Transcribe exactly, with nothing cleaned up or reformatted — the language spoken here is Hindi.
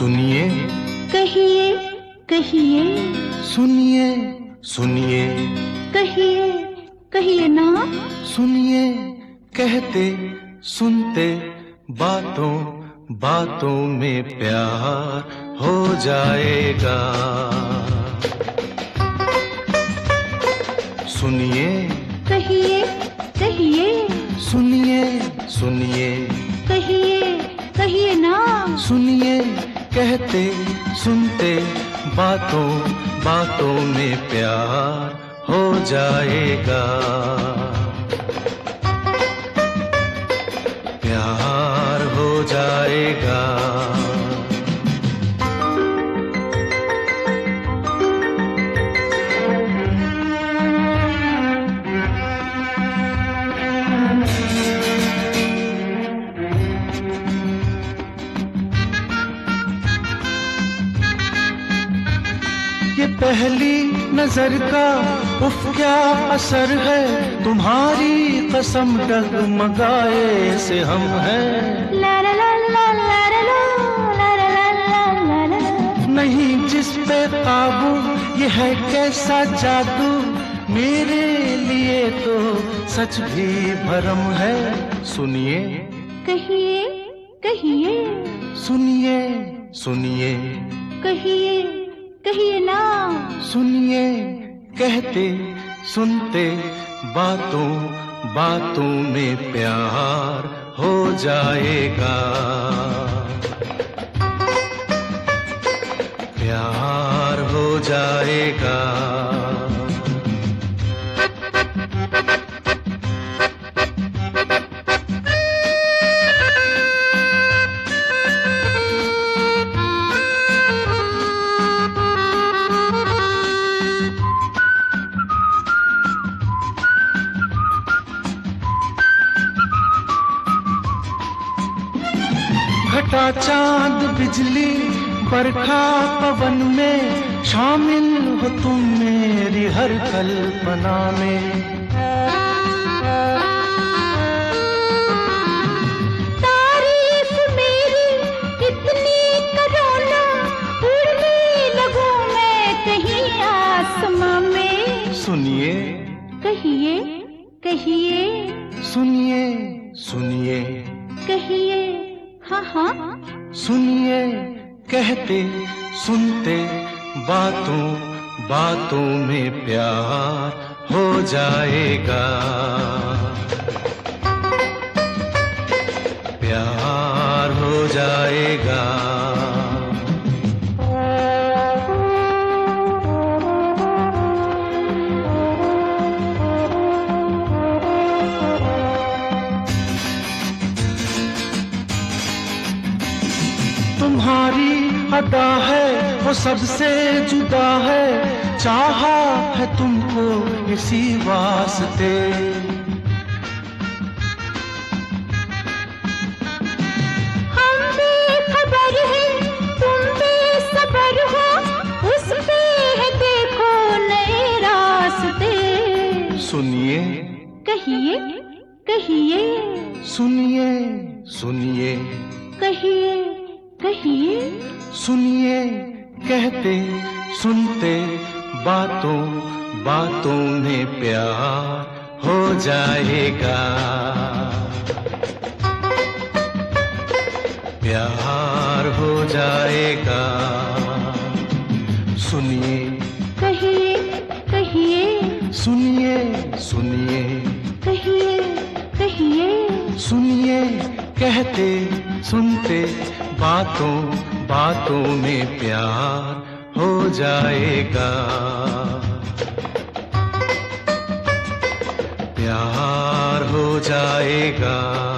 सुनिए कहिए कहिए सुनिए सुनिए कहिए कहिए ना सुनिए कहते सुनते बातों बातों में प्यार हो जाएगा। सुनिए कहिए कहिए सुनिए सुनिए कहिए कहिए ना सुनिए कहते सुनते बातों बातों में प्यार हो जाएगा। प्यार हो जाएगा। ये पहली नजर का उफ क्या असर है, तुम्हारी कसम डगमगाए से हम हैं। ला ला ला ला ला ला ला ला ला ला ला। नहीं जिस पे काबू ये है कैसा जादू, मेरे लिए तो सच भी भरम है। सुनिए कहिए कहिए सुनिए सुनिए कहिए कहिए ना सुनिए कहते सुनते बातों बातों में प्यार हो जाएगा। प्यार हो जाएगा। घटा चांद बिजली बरखा पवन में शामिल हो तुम मेरी हर कल्पना में। तारीफ मेरी कितनी करो ना, उड़ने लगूं मैं कहीं आसमां में। सुनिए कहिए कहिए सुनिए सुनिए कहिए हाँ हाँ सुनिए कहते सुनते बातों बातों में प्यार हो जाएगा। प्यार हो जाएगा। तुम्हारी अदा है वो सबसे जुदा है, चाहा है तुमको इसी वास्ते। हम बेखबर हैं तुम बेसबर हो, उस पे है देखो नए रास्ते। सुनिए कहिए कहिए सुनिए सुनिए कहिए कहिए सुनिए कहते सुनते बातों बातों में प्यार हो जाएगा। प्यार हो जाएगा। सुनिए कहिए कहिए सुनिए सुनिए कहिए कहिए सुनिए कहते सुनते बातों बातों में प्यार हो जाएगा। प्यार हो जाएगा।